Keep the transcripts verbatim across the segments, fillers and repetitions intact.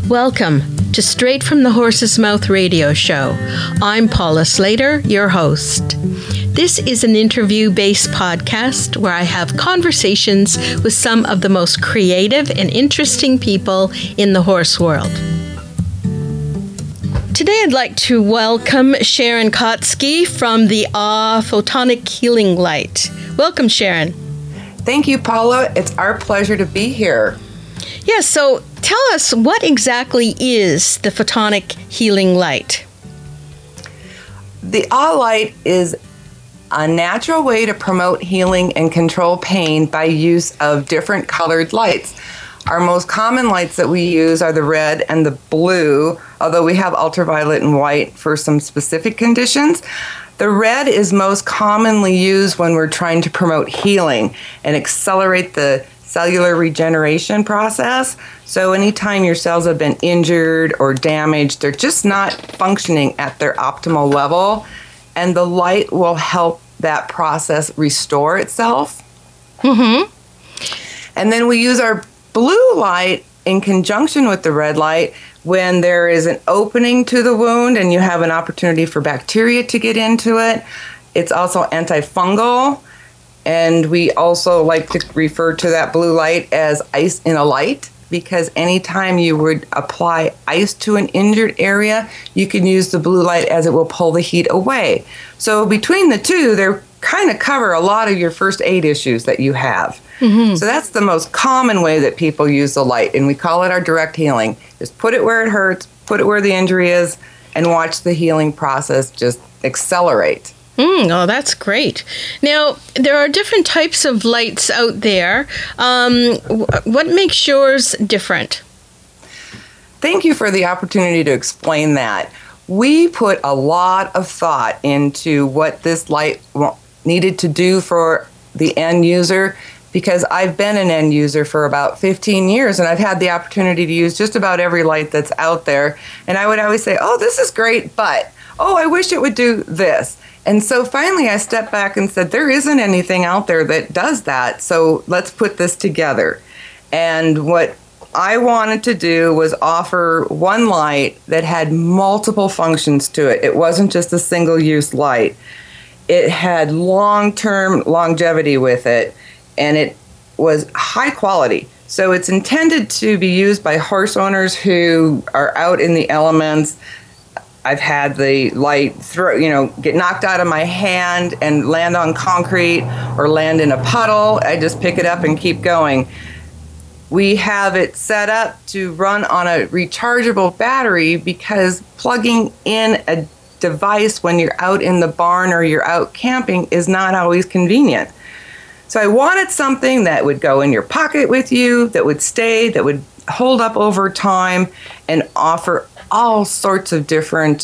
Welcome to Straight from the Horse's Mouth radio show. I'm Paula Slater, your host. This is an interview-based podcast where I have conversations with some of the most creative and interesting people in the horse world. Today I'd like to welcome Sharon Kotsky from the Ah Photonic Healing Light. Welcome, Sharon. Thank you, Paula. It's our pleasure to be here. Yes, so tell us, what exactly is the Photonic Healing Light? The Ah Light is a natural way to promote healing and control pain by use of different colored lights. Our most common lights that we use are the red and the blue, although we have ultraviolet and white for some specific conditions. The red is most commonly used when we're trying to promote healing and accelerate the cellular regeneration process. So anytime your cells have been injured or damaged, they're just not functioning at their optimal level, and the light will help that process restore itself. Mm-hmm. And then we use our blue light in conjunction with the red light when there is an opening to the wound and you have an opportunity for bacteria to get into it. It's also antifungal. And we also like to refer to that blue light as ice in a light, because anytime you would apply ice to an injured area, you can use the blue light as it will pull the heat away. So between the two, they kind of cover a lot of your first aid issues that you have. Mm-hmm. So that's the most common way that people use the light, and we call it our direct healing. Just put it where it hurts, put it where the injury is, and watch the healing process just accelerate. Mm, oh, that's great. Now, there are different types of lights out there. Um, what makes yours different? Thank you for the opportunity to explain that. We put a lot of thought into what this light needed to do for the end user, because I've been an end user for about fifteen years, and I've had the opportunity to use just about every light that's out there. And I would always say, oh, this is great, but, oh, I wish it would do this. And so finally I stepped back and said, there isn't anything out there that does that, so let's put this together. And what I wanted to do was offer one light that had multiple functions to it. It wasn't just a single-use light. It had long-term longevity with it, and it was high quality. So it's intended to be used by horse owners who are out in the elements. I've had the light throw, you know, get knocked out of my hand and land on concrete or land in a puddle. I just pick it up and keep going. We have it set up to run on a rechargeable battery, because plugging in a device when you're out in the barn or you're out camping is not always convenient. So I wanted something that would go in your pocket with you, that would stay, that would hold up over time, and offer all sorts of different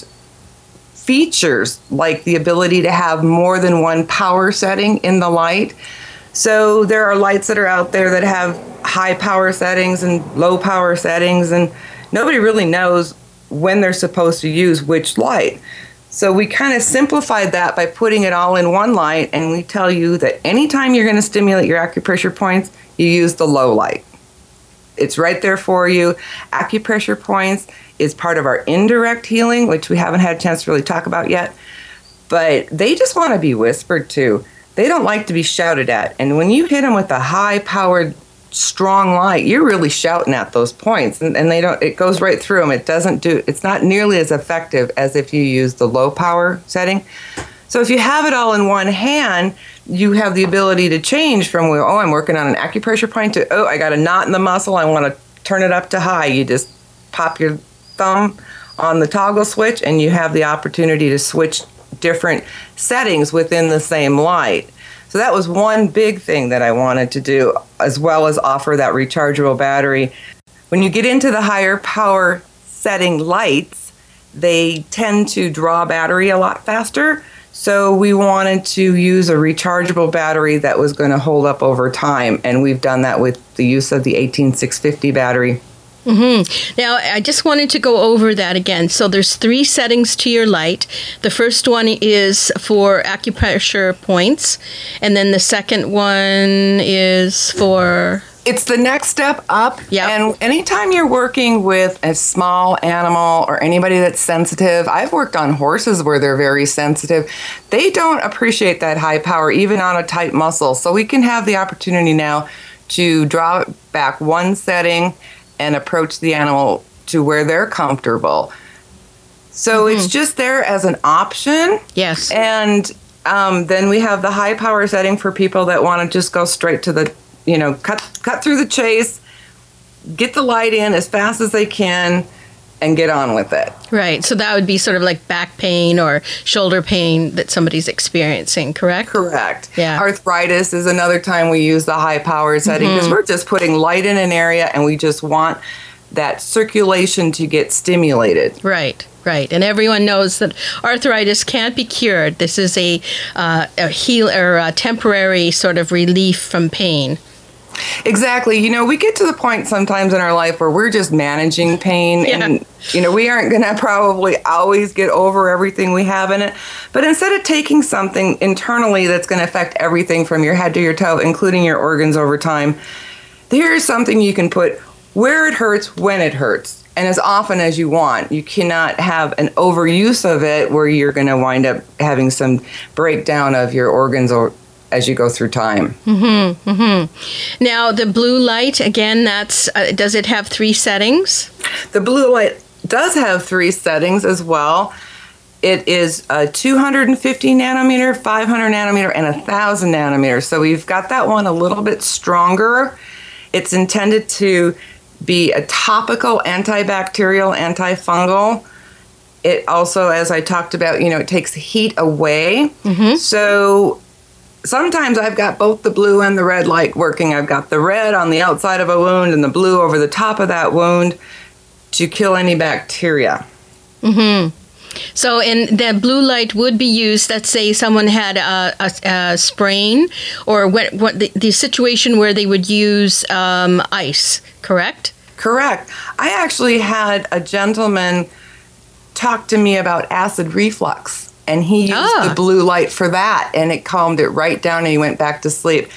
features, like the ability to have more than one power setting in the light. So there are lights that are out there that have high power settings and low power settings, and nobody really knows when they're supposed to use which light. So we kind of simplified that by putting it all in one light, and we tell you that anytime you're going to stimulate your acupressure points, you use the low light. It's right there for you. Acupressure points is part of our indirect healing, which we haven't had a chance to really talk about yet. But they just want to be whispered to. They don't like to be shouted at. And when you hit them with a high-powered, strong light, you're really shouting at those points. And, and they don't. It goes right through them. It doesn't do. It's not nearly as effective as if you use the low-power setting. So if you have it all in one hand, you have the ability to change from, oh, I'm working on an acupressure point, to, oh, I got a knot in the muscle, I want to turn it up to high. You just pop your thumb on the toggle switch, and you have the opportunity to switch different settings within the same light. So that was one big thing that I wanted to do, as well as offer that rechargeable battery. When you get into the higher power setting lights, they tend to draw battery a lot faster. So we wanted to use a rechargeable battery that was going to hold up over time, and we've done that with the use of the eighteen six fifty battery. Mm-hmm. Now, I just wanted to go over that again. So there's three settings to your light. The first one is for acupressure points, and then the second one is for... It's the next step up. Yeah. And anytime you're working with a small animal or anybody that's sensitive, I've worked on horses where they're very sensitive. They don't appreciate that high power, even on a tight muscle. So we can have the opportunity now to draw it back one setting and approach the animal to where they're comfortable. So mm-hmm. it's just there as an option. Yes. And um, then we have the high power setting for people that want to just go straight to the, you know, cut cut through the chase, get the light in as fast as they can, and get on with it. Right. So that would be sort of like back pain or shoulder pain that somebody's experiencing, correct? Correct. Yeah. Arthritis is another time we use the high power setting because mm-hmm. we're just putting light in an area and we just want that circulation to get stimulated. Right. Right, and everyone knows that arthritis can't be cured. This is a, uh, a heal or a temporary sort of relief from pain. Exactly. You know, we get to the point sometimes in our life where we're just managing pain yeah. and, you know, we aren't going to probably always get over everything we have in it. But instead of taking something internally that's going to affect everything from your head to your toe, including your organs over time, here's something you can put where it hurts, when it hurts, and as often as you want. You cannot have an overuse of it where you're going to wind up having some breakdown of your organs or as you go through time. Mm-hmm, mm-hmm. Now, the blue light, again, that's uh, does it have three settings? The blue light does have three settings as well. It is a two hundred fifty nanometer, five hundred nanometer, and one thousand nanometer. So we've got that one a little bit stronger. It's intended to be a topical antibacterial, antifungal. It also, as I talked about, you know, it takes heat away. Mm-hmm. So sometimes I've got both the blue and the red light working. I've got the red on the outside of a wound and the blue over the top of that wound to kill any bacteria. Mm-hmm. So, and the blue light would be used, let's say someone had a, a, a sprain or what, what the, the situation where they would use um, ice, correct? Correct. I actually had a gentleman talk to me about acid reflux, and he used ah. the blue light for that, and it calmed it right down, and he went back to sleep.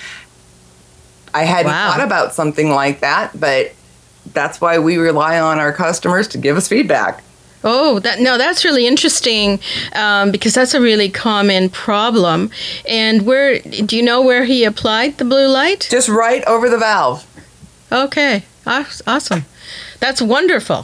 I hadn't wow. thought about something like that, but that's why we rely on our customers to give us feedback. Oh, that no, that's really interesting um, because that's a really common problem. And where do you know where he applied the blue light? Just right over the valve. Okay, awesome. That's wonderful.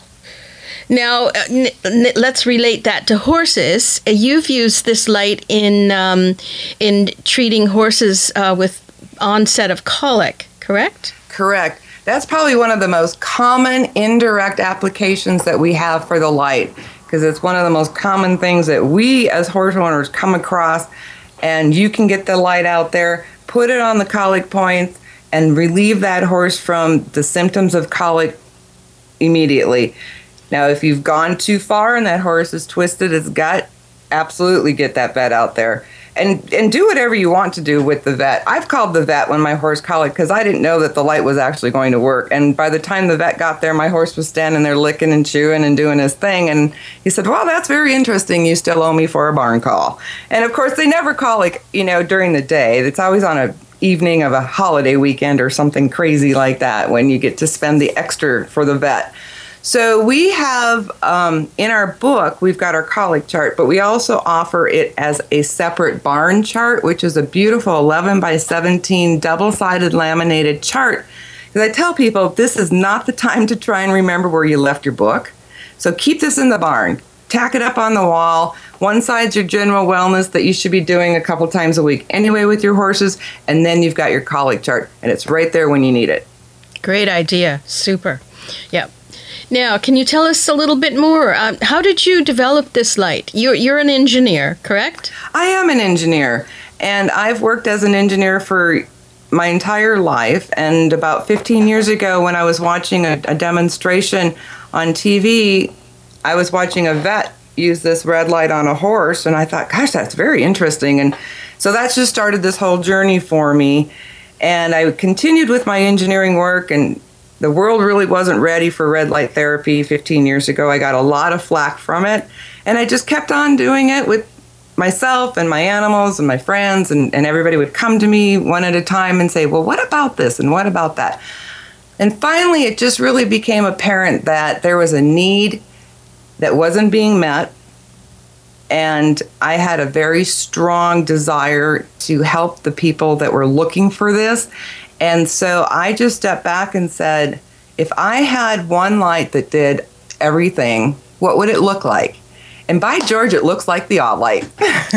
Now, uh, n- n- let's relate that to horses. Uh, you've used this light in um, in treating horses uh, with onset of colic, correct? Correct. That's probably one of the most common indirect applications that we have for the light, because it's one of the most common things that we as horse owners come across. And you can get the light out there, put it on the colic points, and relieve that horse from the symptoms of colic immediately. Now, if you've gone too far and that horse is twisted its gut, absolutely get that vet out there. And and do whatever you want to do with the vet. I've called the vet when my horse colic because I didn't know that the light was actually going to work. And by the time the vet got there, my horse was standing there licking and chewing and doing his thing. And he said, well, that's very interesting. You still owe me for a barn call. And of course, they never colic, you know, during the day. It's always on a evening of a holiday weekend or something crazy like that when you get to spend the extra for the vet. So we have, um, in our book, we've got our colic chart, but we also offer it as a separate barn chart, which is a beautiful eleven by seventeen double-sided laminated chart. Because I tell people, this is not the time to try and remember where you left your book. So keep this in the barn. Tack it up on the wall. One side's your general wellness that you should be doing a couple times a week anyway with your horses, and then you've got your colic chart, and it's right there when you need it. Great idea. Super. Yep. Now, can you tell us a little bit more? Um, how did you develop this light? You're, you're an engineer, correct? I am an engineer, and I've worked as an engineer for my entire life. And about fifteen years ago, when I was watching a, a demonstration on T V, I was watching a vet use this red light on a horse, and I thought, gosh, that's very interesting. And so that's just started this whole journey for me. And I continued with my engineering work, and the world really wasn't ready for red light therapy fifteen years ago. I got a lot of flack from it, and I just kept on doing it with myself and my animals and my friends, and, and everybody would come to me one at a time and say, well, what about this and what about that? And finally, it just really became apparent that there was a need that wasn't being met. And I had a very strong desire to help the people that were looking for this. And so I just stepped back and said, if I had one light that did everything, what would it look like? And by George, it looks like the Owlite.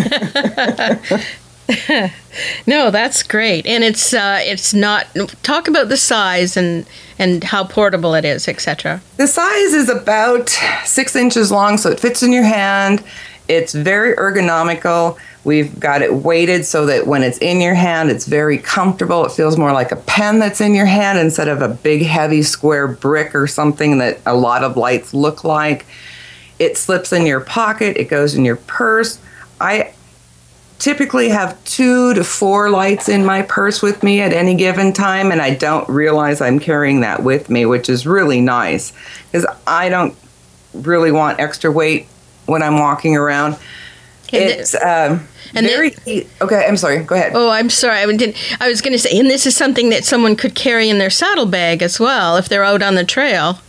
No, that's great. And it's uh, it's not, talk about the size and, and how portable it is, et cetera. The size is about six inches long, so it fits in your hand. It's very ergonomical. We've got it weighted so that when it's in your hand, it's very comfortable. It feels more like a pen that's in your hand instead of a big, heavy, square brick or something that a lot of lights look like. It slips in your pocket. It goes in your purse. I typically have two to four lights in my purse with me at any given time, and I don't realize I'm carrying that with me, which is really nice because I don't really want extra weight when I'm walking around. And it's um, and very the, okay. I'm sorry. Go ahead. Oh, I'm sorry. I didn't. I was going to say, and this is something that someone could carry in their saddlebag as well if they're out on the trail.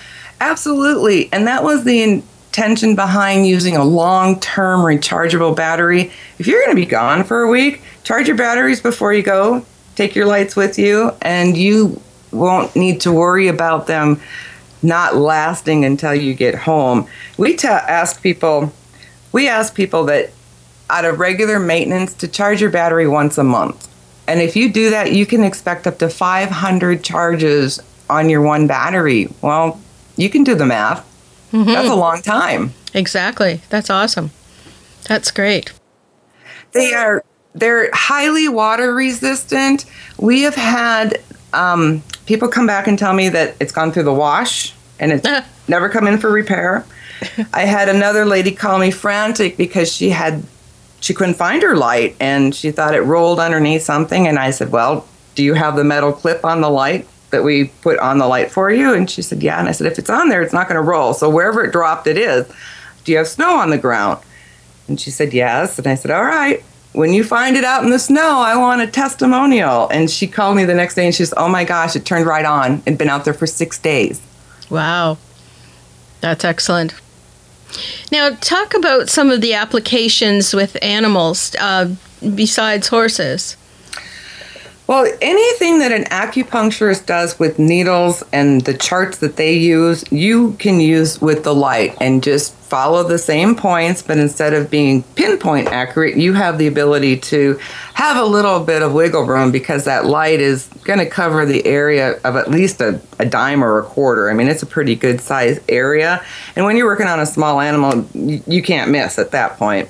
Absolutely, and that was the intention behind using a long-term rechargeable battery. If you're going to be gone for a week, charge your batteries before you go. Take your lights with you, and you won't need to worry about them not lasting until you get home. We t- ask people, we ask people that out of regular maintenance to charge your battery once a month. And if you do that, you can expect up to five hundred charges on your one battery. Well, you can do the math. Mm-hmm. That's a long time. Exactly. That's awesome. That's great. They are, they're highly water resistant. We have had um, people come back and tell me that it's gone through the wash and it's uh. never come in for repair. I had another lady call me frantic because she had, she couldn't find her light and she thought it rolled underneath something. And I said, well, do you have the metal clip on the light that we put on the light for you? And she said, yeah. And I said, if it's on there, it's not going to roll. So wherever it dropped, it is. Do you have snow on the ground? And she said, yes. And I said, all right. When you find it out in the snow, I want a testimonial. And she called me the next day and she said, oh my gosh, it turned right on and been out there for six days. Wow. That's excellent. Now, talk about some of the applications with animals uh, besides horses. Well, anything that an acupuncturist does with needles and the charts that they use, you can use with the light and just follow the same points, but instead of being pinpoint accurate, you have the ability to have a little bit of wiggle room because that light is going to cover the area of at least a, a dime or a quarter. I mean, it's a pretty good size area. And when you're working on a small animal, you, you can't miss at that point.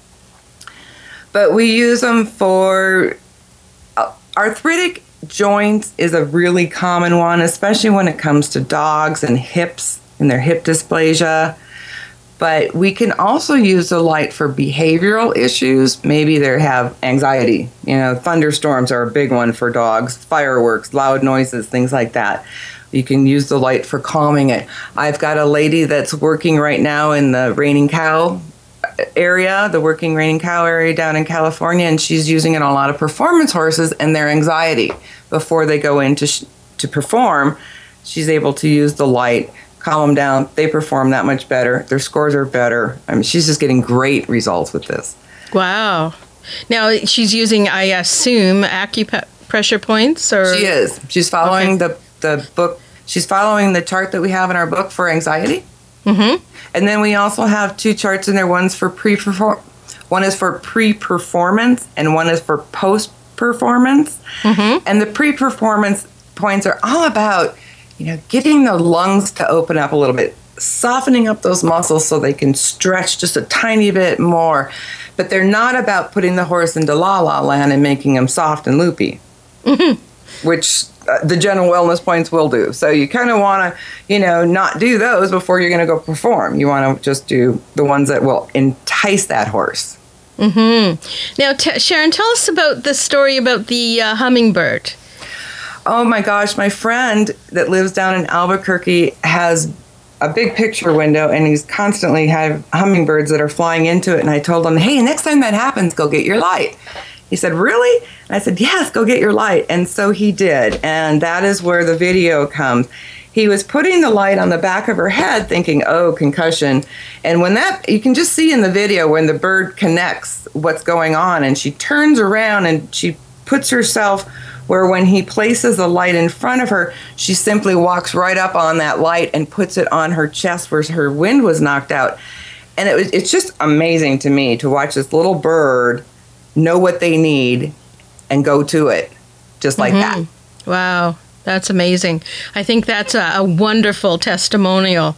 But we use them for arthritic joints is a really common one, especially when it comes to dogs and hips and their hip dysplasia. But we can also use the light for behavioral issues. Maybe they have anxiety. You know, thunderstorms are a big one for dogs, fireworks, loud noises, things like that. You can use the light for calming it. I've got a lady that's working right now in the Raining Cow area, the working Raining Cow area down in California, and she's using it on a lot of performance horses and their anxiety. Before they go in to, sh- to perform, she's able to use the light, calm them down. They perform that much better. Their scores are better. I mean, she's just getting great results with this. Wow. Now, she's using, I assume, acupressure points? Or She is. She's following okay. the, the book. She's following the chart that we have in our book for anxiety. Mm-hmm. And then we also have two charts in there. One's for pre-perform, one is for pre-performance, and one is for post-performance. Mm-hmm. And the pre-performance points are all about, you know, getting the lungs to open up a little bit, softening up those muscles so they can stretch just a tiny bit more. But they're not about putting the horse into la-la land and making them soft and loopy, mm-hmm. which Uh, the general wellness points will do. So you kind of want to, you know, not do those before you're going to go perform. You want to just do the ones that will entice that horse. Mm-hmm. Now, t- Sharon, tell us about the story about the uh, hummingbird. Oh my gosh, my friend that lives down in Albuquerque has a big picture window and he's constantly have hummingbirds that are flying into it. And I told him, hey, next time that happens, go get your light. He said, really? And I said, yes, go get your light. And so he did. And that is where the video comes. He was putting the light on the back of her head thinking, oh, concussion. And when that, you can just see in the video when the bird connects what's going on, and she turns around and she puts herself where when he places the light in front of her, she simply walks right up on that light and puts it on her chest where her wind was knocked out. And it was, it's just amazing to me to watch this little bird know what they need and go to it just like mm-hmm. that. Wow, that's amazing. I think that's a, a wonderful testimonial.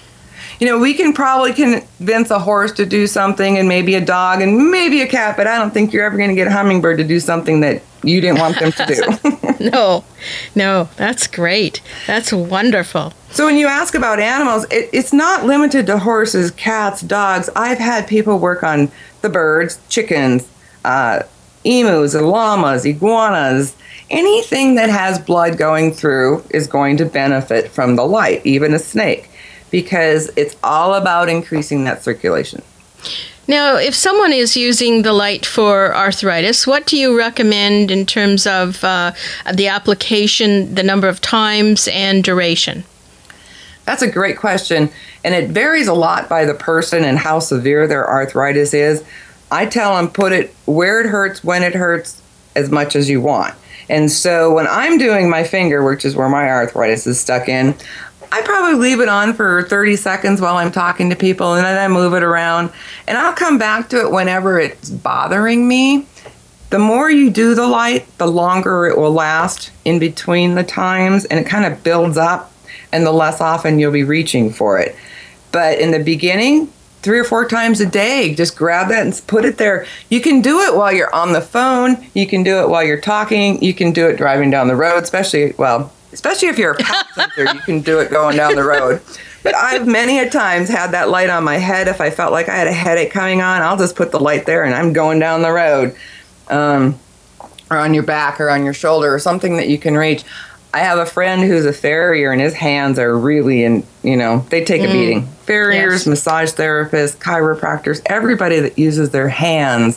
You know, we can probably convince a horse to do something and maybe a dog and maybe a cat, but I don't think you're ever going to get a hummingbird to do something that you didn't want them to do. No, no, that's great. That's wonderful. So when you ask about animals, it, it's not limited to horses, cats, dogs. I've had people work on the birds, chickens, uh, emus, llamas, iguanas. Anything that has blood going through is going to benefit from the light, even a snake, because it's all about increasing that circulation. Now, if someone is using the light for arthritis, what do you recommend in terms of uh, the application, the number of times, and duration? That's a great question, and it varies a lot by the person and how severe their arthritis is. I tell them put it where it hurts, when it hurts, as much as you want. And so when I'm doing my finger, which is where my arthritis is stuck in, I probably leave it on for thirty seconds while I'm talking to people, and then I move it around, and I'll come back to it whenever it's bothering me. The more you do the light, the longer it will last in between the times, and it kind of builds up, and the less often you'll be reaching for it. But in the beginning, three or four times a day, just grab that and put it there. You can do it while you're on the phone. You can do it while you're talking. You can do it driving down the road, especially, well, especially if you're a passenger, you can do it going down the road. But I've many a times had that light on my head. If I felt like I had a headache coming on, I'll just put the light there and I'm going down the road. Um, or on your back or on your shoulder or something that you can reach. I have a friend who's a farrier, and his hands are really, in, you know, they take mm. a beating. Farriers, yes. Massage therapists, chiropractors, everybody that uses their hands,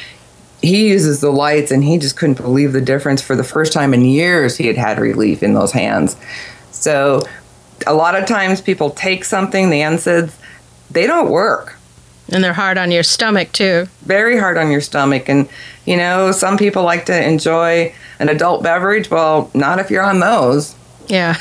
he uses the lights, and he just couldn't believe the difference. For the first time in years, he had had relief in those hands. So a lot of times people take something, the N SAIDs, they don't work. And they're hard on your stomach, too. Very hard on your stomach. And, you know, some people like to enjoy an adult beverage. Well, not if you're on those. Yeah.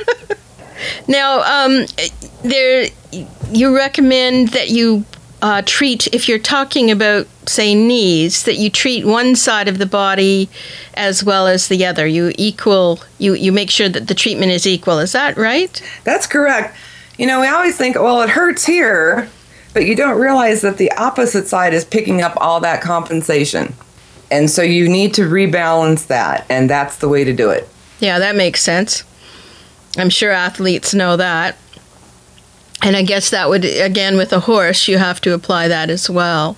Now, um, there, you recommend that you uh, treat, if you're talking about, say, knees, that you treat one side of the body as well as the other. You equal, you, you make sure that the treatment is equal. Is that right? That's correct. You know, we always think, well, it hurts here. But you don't realize that the opposite side is picking up all that compensation. And so you need to rebalance that, and that's the way to do it. Yeah, that makes sense. I'm sure athletes know that. And I guess that would, again, with a horse, you have to apply that as well.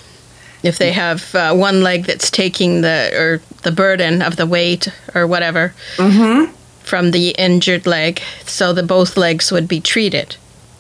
If they have uh, one leg that's taking the or the burden of the weight or whatever mm-hmm. from the injured leg, so that both legs would be treated.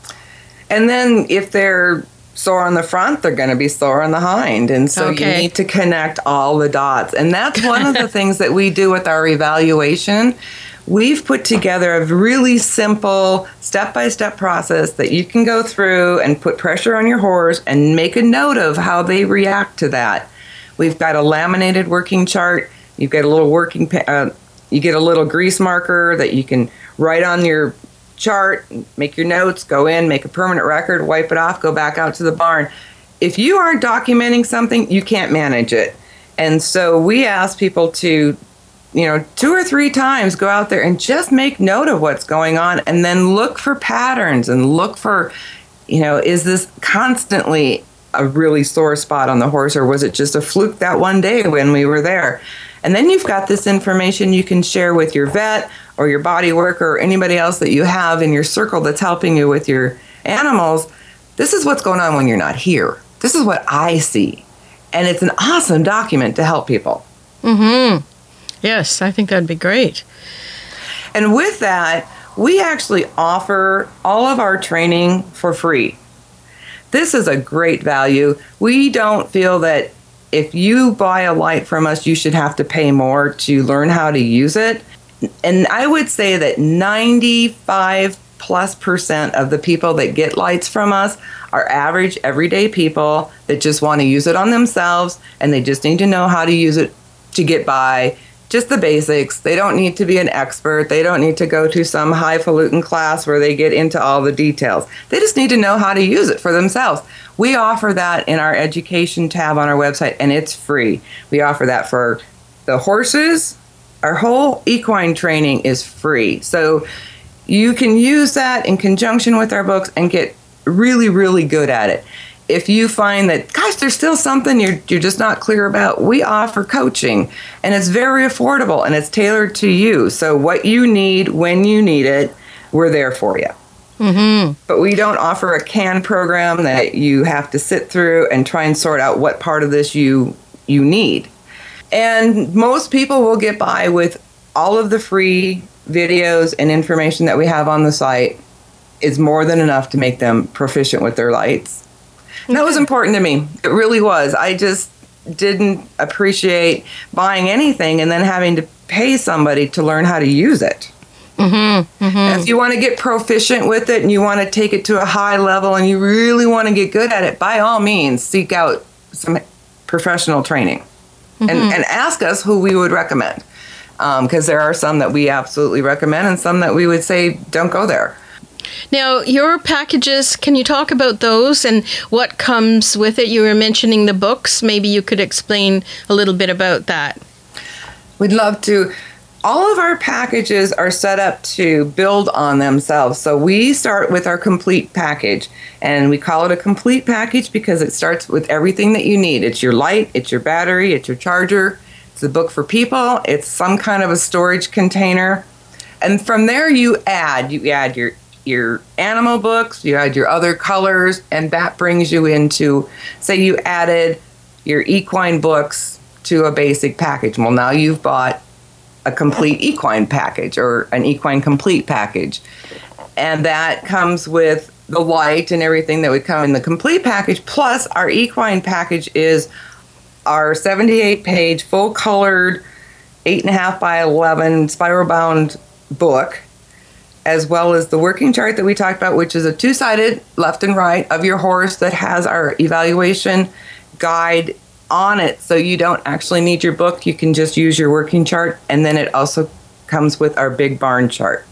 And then if they're sore on the front, they're going to be sore on the hind. And so okay. you need to connect all the dots. And that's one of the things that we do with our evaluation. We've put together a really simple step-by-step process that you can go through and put pressure on your horse and make a note of how they react to that. We've got a laminated working chart. You've got a little working, uh, you get a little grease marker that you can write on your chart, make your notes, go in, make a permanent record, wipe it off, go back out to the barn. If you aren't documenting something, you can't manage it. And so we ask people to, you know, two or three times go out there and just make note of what's going on, and then look for patterns and look for, you know, is this constantly a really sore spot on the horse, or was it just a fluke that one day when we were there? And then you've got this information you can share with your vet or your body worker or anybody else that you have in your circle that's helping you with your animals. This is what's going on when you're not here. This is what I see. And it's an awesome document to help people. Mm-hmm. Yes, I think that'd be great. And with that, we actually offer all of our training for free. This is a great value. We don't feel that if you buy a light from us, you should have to pay more to learn how to use it. And I would say that ninety-five plus percent of the people that get lights from us are average, everyday people that just want to use it on themselves, and they just need to know how to use it to get by. Just the basics. They don't need to be an expert. They don't need to go to some highfalutin class where they get into all the details. They just need to know how to use it for themselves. We offer that in our education tab on our website, and it's free. We offer that for the horses. Our whole equine training is free. So you can use that in conjunction with our books and get really, really good at it. If you find that, gosh, there's still something you're you're just not clear about, we offer coaching, and it's very affordable, and it's tailored to you. So what you need, when you need it, we're there for you. Mm-hmm. But we don't offer a CAN program that you have to sit through and try and sort out what part of this you you need. And most people will get by with all of the free videos and information that we have on the site is more than enough to make them proficient with their lights. And that was important to me. It really was. I just didn't appreciate buying anything and then having to pay somebody to learn how to use it. Mm-hmm, mm-hmm. If you want to get proficient with it and you want to take it to a high level and you really want to get good at it, by all means, seek out some professional training. Mm-hmm. and, and ask us who we would recommend. Because um, there are some that we absolutely recommend and some that we would say don't go there. Now, your packages, can you talk about those and what comes with it? You were mentioning the books. Maybe you could explain a little bit about that. We'd love to. All of our packages are set up to build on themselves. So we start with our complete package, and we call it a complete package because it starts with everything that you need. It's your light, it's your battery, it's your charger, it's a book for people, it's some kind of a storage container. And from there you add, you add your your animal books, you add your other colors, and that brings you into, say you added your equine books to a basic package. Well, now you've bought a complete equine package or an equine complete package. And that comes with the light and everything that would come in the complete package. Plus, our equine package is our seventy-eight page, full colored, eight and a half by eleven spiral bound book, as well as the working chart that we talked about, which is a two-sided left and right of your horse that has our evaluation guide on it, so you don't actually need your book. You can just use your working chart, and then it also comes with our big barn chart.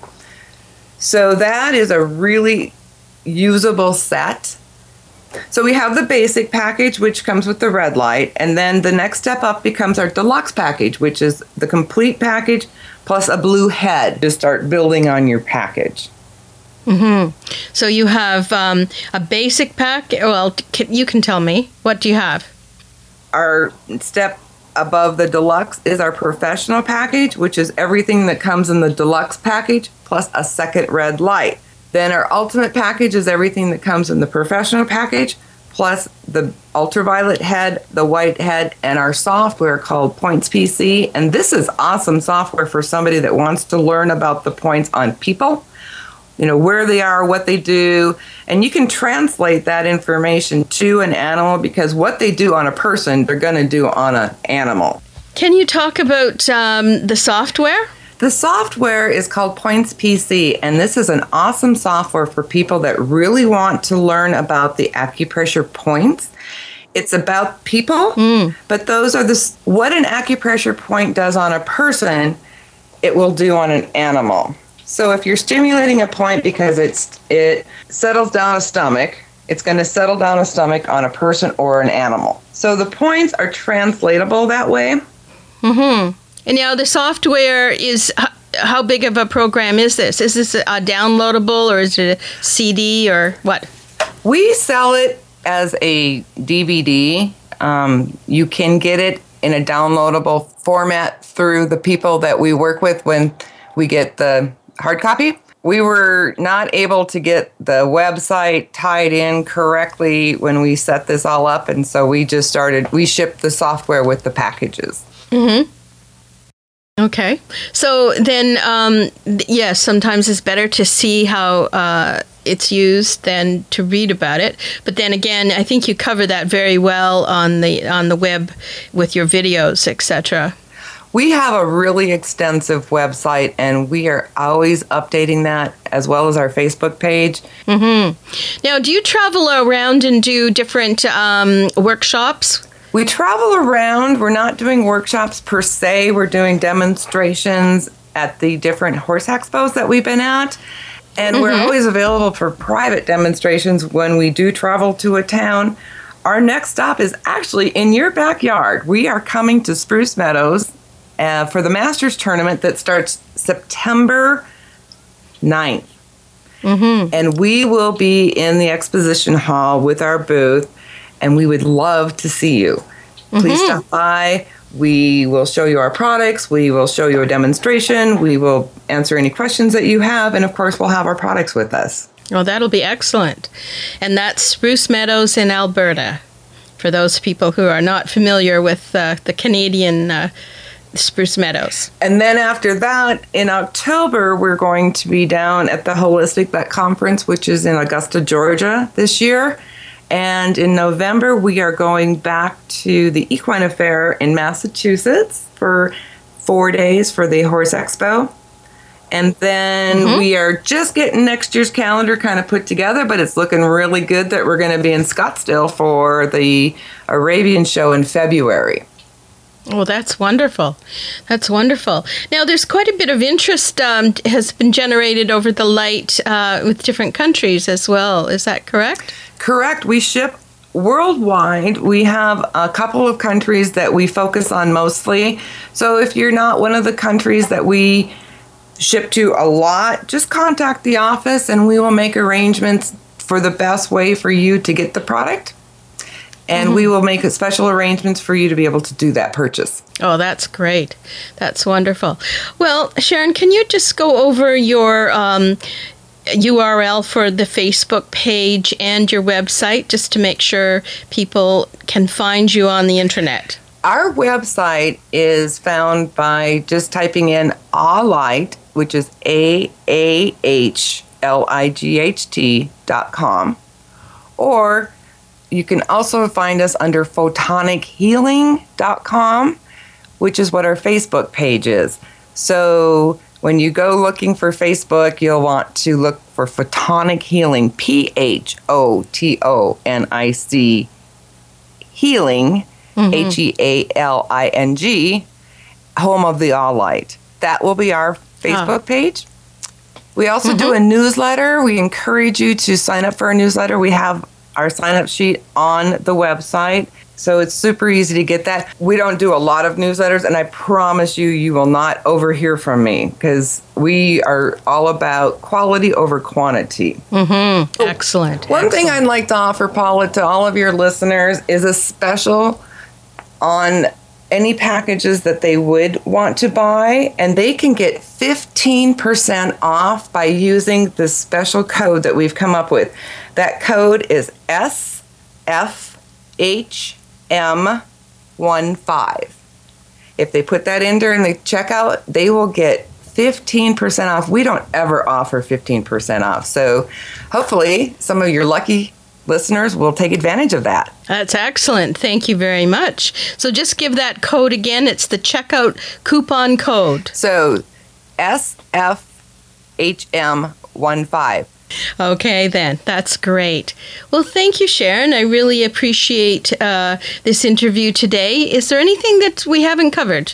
So that is a really usable set. So we have the basic package, which comes with the red light, and then the next step up becomes our deluxe package, which is the complete package plus a blue head to start building on your package. Mm-hmm. So you have um, a basic pack. Well, you can tell me. What do you have? Our step above the deluxe is our professional package, which is everything that comes in the deluxe package plus a second red light. Then our ultimate package is everything that comes in the professional package plus the ultraviolet head, the white head, and our software called Points P C. And this is awesome software for somebody that wants to learn about the points on people, you know, where they are, what they do, and you can translate that information to an animal, because what they do on a person, they're going to do on an animal. Can you talk about um, the software? The software is called Points P C, and this is an awesome software for people that really want to learn about the acupressure points. It's about people, mm. but those are the what an acupressure point does on a person, it will do on an animal. So if you're stimulating a point because it's it settles down a stomach, it's going to settle down a stomach on a person or an animal. So the points are translatable that way. Mm-hmm. And now the software is, how big of a program is this? Is this a downloadable or is it a C D or what? We sell it as a D V D. Um, you can get it in a downloadable format through the people that we work with when we get the hard copy. We were not able to get the website tied in correctly when we set this all up, and so we just started, we shipped the software with the packages. Mm-hmm. Okay. So then, um, yes, sometimes it's better to see how uh, it's used than to read about it. But then again, I think you cover that very well on the on the web with your videos, et cetera. We have a really extensive website, and we are always updating that, as well as our Facebook page. Mm-hmm. Now, do you travel around and do different um, workshops? We travel around. We're not doing workshops per se. We're doing demonstrations at the different horse expos that we've been at. And mm-hmm. we're always available for private demonstrations when we do travel to a town. Our next stop is actually in your backyard. We are coming to Spruce Meadows Uh, for the Masters tournament that starts September ninth. Mm-hmm. And we will be in the exposition hall with our booth, and we would love to see you. Please mm-hmm. stop by. We will show you our products. We will show you a demonstration. We will answer any questions that you have. And, of course, we'll have our products with us. Well, that'll be excellent. And that's Spruce Meadows in Alberta, for those people who are not familiar with uh, the Canadian uh Spruce Meadows. And then after that, in October, we're going to be down at the Holistic Vet Conference, which is in Augusta, Georgia this year. And in November, we are going back to the Equine Affair in Massachusetts for four days for the Horse Expo. And then mm-hmm. we are just getting next year's calendar kind of put together, but it's looking really good that we're going to be in Scottsdale for the Arabian show in February. Oh, that's wonderful. That's wonderful. Now, there's quite a bit of interest um, has been generated over the light uh, with different countries as well. Is that correct? Correct. We ship worldwide. We have a couple of countries that we focus on mostly. So if you're not one of the countries that we ship to a lot, just contact the office and we will make arrangements for the best way for you to get the product. And mm-hmm. we will make special arrangements for you to be able to do that purchase. Oh, that's great. That's wonderful. Well, Sharon, can you just go over your um, U R L for the Facebook page and your website just to make sure people can find you on the internet? Our website is found by just typing in Ahlight, which is A A H L I G H T dot com, or you can also find us under photonic healing dot com, which is what our Facebook page is. So when you go looking for Facebook, you'll want to look for Photonic Healing, P H O T O N I C, Healing, mm-hmm. H E A L I N G, home of the Ahlight. That will be our Facebook oh. page. We also mm-hmm. do a newsletter. We encourage you to sign up for our newsletter. We have our sign-up sheet on the website, so it's super easy to get that. We don't do a lot of newsletters, and I promise you, you will not overhear from me because we are all about quality over quantity. Mm-hmm. So Excellent. One Excellent. thing I'd like to offer, Paula, to all of your listeners is a special on any packages that they would want to buy, and they can get fifteen percent off by using this special code that we've come up with. That code is S F H M fifteen. If they put that in during the checkout, they will get fifteen percent off. We don't ever offer fifteen percent off. So hopefully some of your lucky listeners will take advantage of that. That's excellent. Thank you very much. So just give that code again. It's the checkout coupon code. So S F H M fifteen. Okay, then. That's great. Well, thank you, Sharon. I really appreciate uh, this interview today. Is there anything that we haven't covered?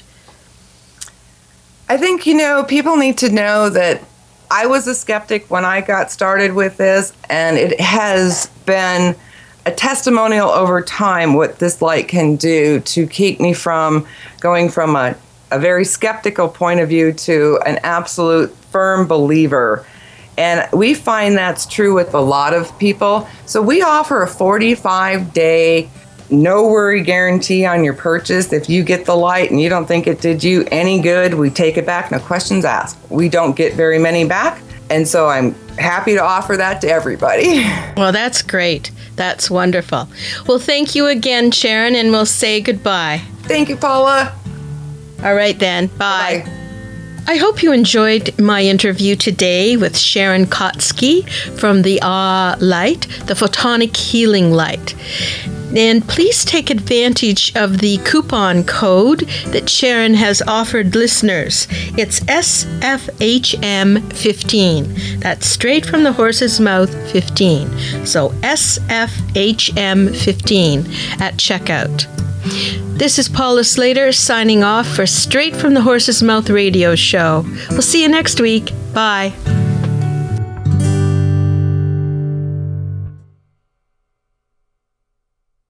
I think, you know, people need to know that I was a skeptic when I got started with this, and it has been a testimonial over time what this light can do to keep me from going from a, a very skeptical point of view to an absolute firm believer. And we find that's true with a lot of people. So we offer a forty-five day no worry guarantee on your purchase. If you get the light and you don't think it did you any good, we take it back, no questions asked. We don't get very many back, and so I'm happy to offer that to everybody. Well, that's great. That's wonderful. Well, thank you again, Sharon, and we'll say goodbye. Thank you, Paula. All right then. Bye. Bye. I hope you enjoyed my interview today with Sharon Kotsky from the Ah Light, the Photonic Healing Light. And please take advantage of the coupon code that Sharon has offered listeners. It's S F H M fifteen. That's straight from the horse's mouth fifteen. So S F H M fifteen at checkout. This is Paula Slater signing off for Straight from the Horse's Mouth radio show. We'll see you next week. Bye.